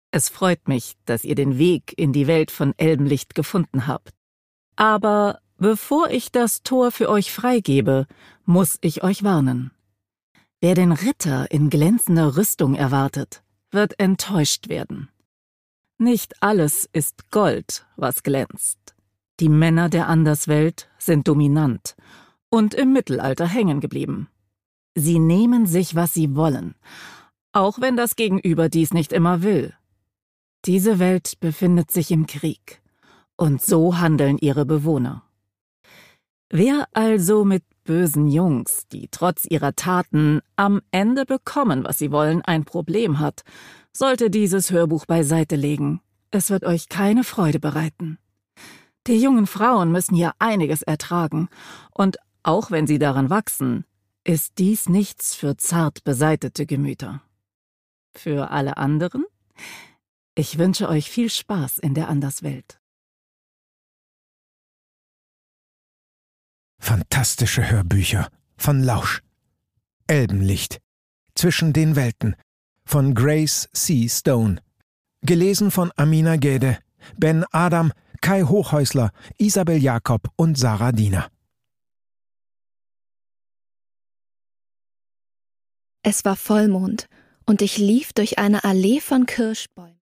Es freut mich, dass ihr den Weg in die Welt von Elbenlicht gefunden habt. Aber bevor ich das Tor für euch freigebe, muss ich euch warnen. Wer den Ritter in glänzender Rüstung erwartet, wird enttäuscht werden. Nicht alles ist Gold, was glänzt. Die Männer der Anderswelt sind dominant und im Mittelalter hängen geblieben. Sie nehmen sich, was sie wollen, auch wenn das Gegenüber dies nicht immer will. Diese Welt befindet sich im Krieg, und so handeln ihre Bewohner. Wer also mit bösen Jungs, die trotz ihrer Taten am Ende bekommen, was sie wollen, ein Problem hat, sollte dieses Hörbuch beiseite legen. Es wird euch keine Freude bereiten. Die jungen Frauen müssen hier einiges ertragen, und auch wenn sie daran wachsen, ist dies nichts für zart beseitete Gemüter. Für alle anderen? Ich wünsche euch viel Spaß in der Anderswelt. Fantastische Hörbücher von Lausch. Elbenlicht. Zwischen den Welten von Grace C. Stone. Gelesen von Amina Gede, Ben Adam, Kai Hochhäusler, Isabel Jakob und Sarah Diener. Es war Vollmond, und ich lief durch eine Allee von Kirschbäumen.